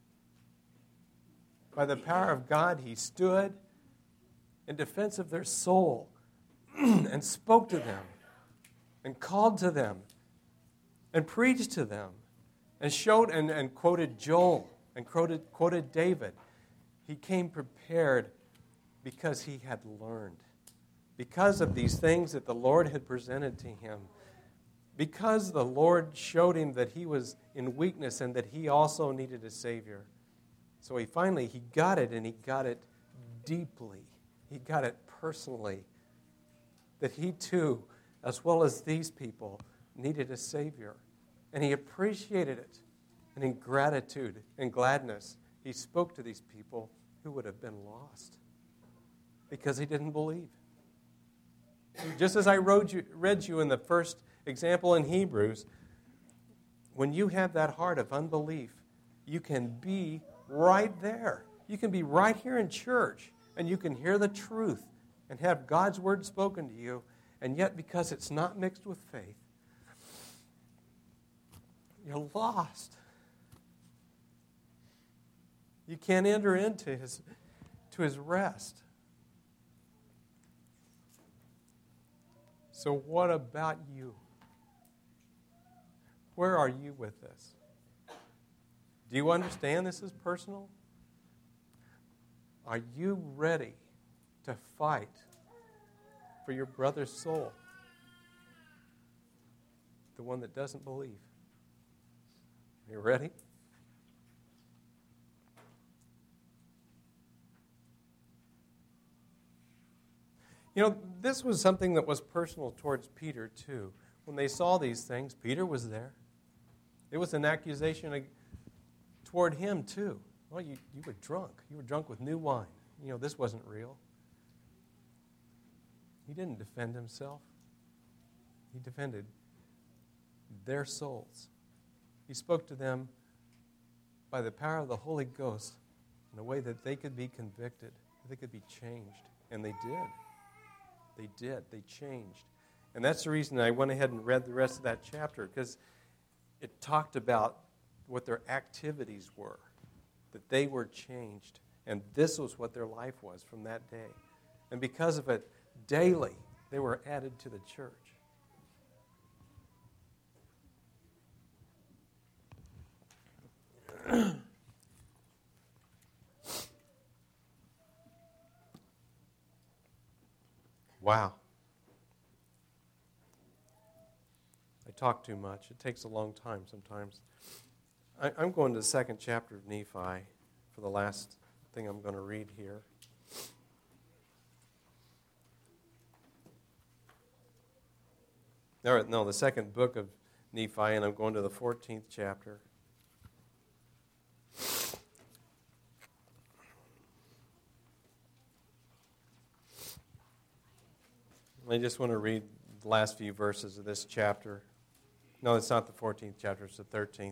By the power of God, he stood in defense of their soul and spoke to them and called to them and preached to them and showed and quoted Joel and quoted David. He came prepared because he had learned, because of these things that the Lord had presented to him, because the Lord showed him that he was in weakness and that he also needed a Savior. So he got it, and he got it deeply. He got it personally, that he too, as well as these people, needed a Savior. And he appreciated it. And in gratitude and gladness, he spoke to these people who would have been lost because he didn't believe. Just as I read you in the first example in Hebrews, when you have that heart of unbelief, you can be right there. You can be right here in church, and you can hear the truth and have God's word spoken to you, and yet because it's not mixed with faith, you're lost. You can't enter into his rest. So what about you? Where are you with this? Do you understand this is personal? Are you ready to fight for your brother's soul? The one that doesn't believe. Are you ready? You know, this was something that was personal towards Peter, too. When they saw these things, Peter was there. It was an accusation toward him, too. Well, you were drunk. You were drunk with new wine. You know, this wasn't real. He didn't defend himself. He defended their souls. He spoke to them by the power of the Holy Ghost in a way that they could be convicted, that they could be changed. And they did. They did. They changed. And that's the reason I went ahead and read the rest of that chapter, because it talked about what their activities were, that they were changed. And this was what their life was from that day. And because of it, daily, they were added to the church. Wow. I talk too much. It takes a long time sometimes. I'm going to the second chapter of Nephi for the last thing I'm going to read here. No, the second book of Nephi, and I'm going to the 14th chapter. I just want to read the last few verses of this chapter. No, it's not the 14th chapter, it's the 13th.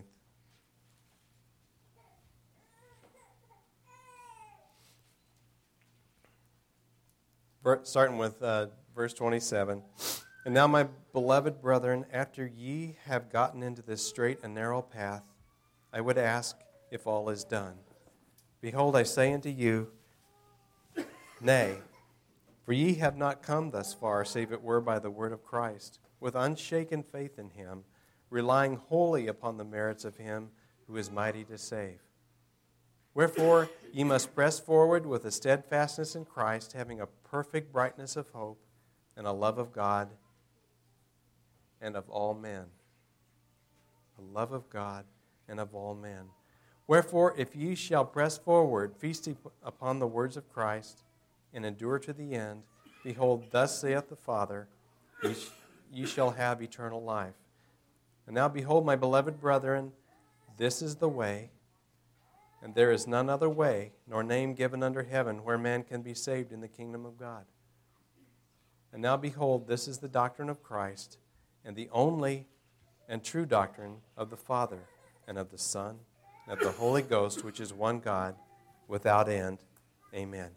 Starting with verse 27. And now, my beloved brethren, after ye have gotten into this straight and narrow path, I would ask if all is done. Behold, I say unto you, nay, for ye have not come thus far, save it were by the word of Christ, with unshaken faith in him, relying wholly upon the merits of him who is mighty to save. Wherefore ye must press forward with a steadfastness in Christ, having a perfect brightness of hope, and a love of God and of all men. A love of God and of all men. Wherefore, if ye shall press forward, feasting upon the words of Christ, and endure to the end, behold, thus saith the Father, ye shall have eternal life. And now behold, my beloved brethren, this is the way, and there is none other way, nor name given under heaven, where man can be saved in the kingdom of God. And now behold, this is the doctrine of Christ, and the only and true doctrine of the Father, and of the Son, and of the Holy Ghost, which is one God, without end. Amen.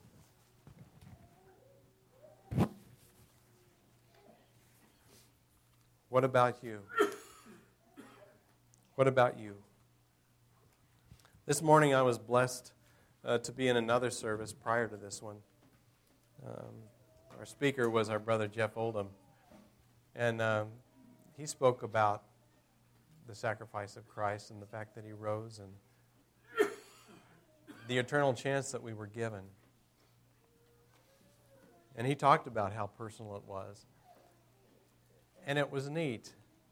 What about you? What about you? This morning I was blessed to be in another service prior to this one. Our speaker was our brother Jeff Oldham. And he spoke about the sacrifice of Christ and the fact that he rose and the eternal chance that we were given. And he talked about how personal it was. And it was neat.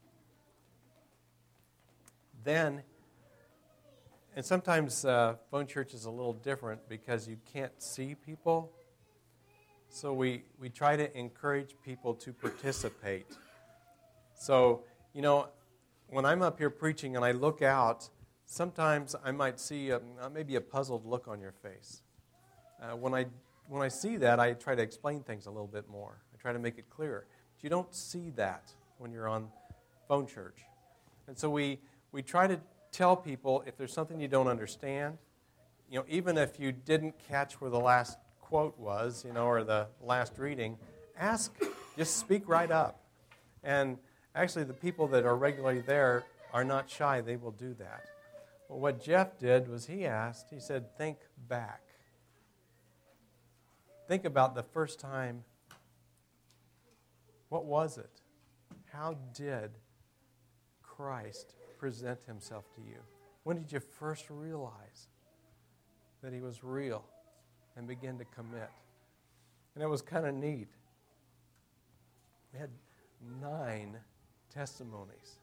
Then, and sometimes phone church is a little different because you can't see people. So we try to encourage people to participate. So, you know, when I'm up here preaching and I look out, sometimes I might see maybe a puzzled look on your face. When I see that, I try to explain things a little bit more. I try to make it clearer. But you don't see that when you're on phone church. And so we try to tell people if there's something you don't understand, you know, even if you didn't catch where the last quote was, you know, or the last reading, ask, just speak right up. And actually the people that are regularly there are not shy. They will do that. Well, what Jeff did was he said, think back. Think about the first time What was it? How did Christ present himself to you? When did you first realize that he was real and begin to commit? And it was kind of neat. We had 9 testimonies.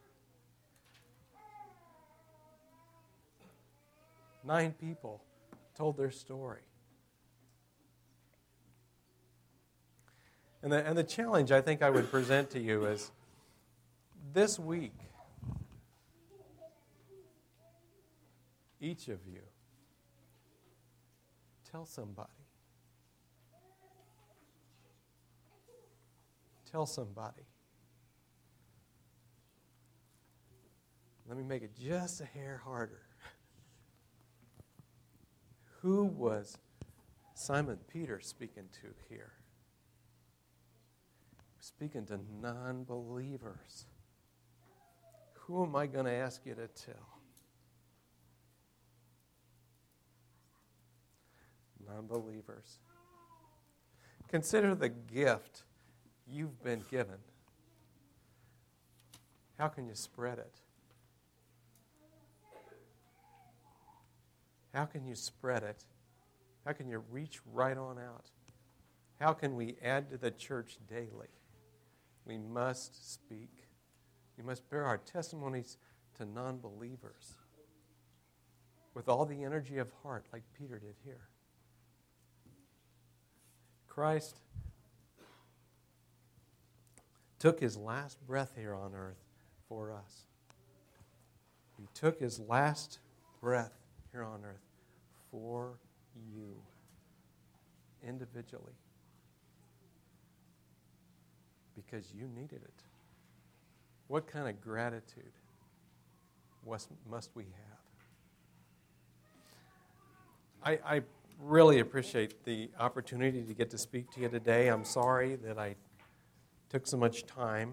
9 people told their story. And the challenge I think I would present to you is this week, each of you, tell somebody. Tell somebody. Let me make it just a hair harder. Who was Simon Peter speaking to here? Speaking to non-believers. Who am I going to ask you to tell? Non-believers. Consider the gift you've been given. How can you spread it? How can you spread it? How can you reach right on out? How can we add to the church daily? We must speak. We must bear our testimonies to non-believers with all the energy of heart like Peter did here. Christ took his last breath here on earth for us. He took his last breath here on earth for you individually because you needed it. What kind of gratitude must we have? I really appreciate the opportunity to get to speak to you today. I'm sorry that I took so much time.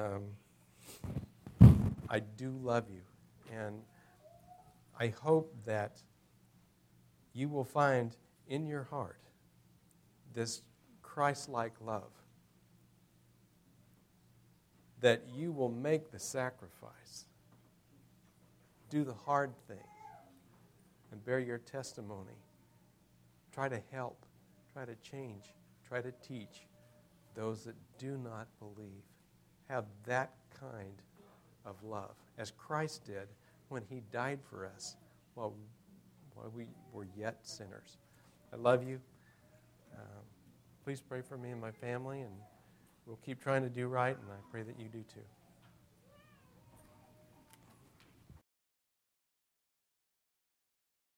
I do love you, and I hope that you will find in your heart this Christ-like love, that you will make the sacrifice, do the hard thing, and bear your testimony. Try to help, try to change, try to teach those that do not believe. Have that kind of love, as Christ did when he died for us while we were yet sinners. I love you. Please pray for me and my family, and we'll keep trying to do right, and I pray that you do too.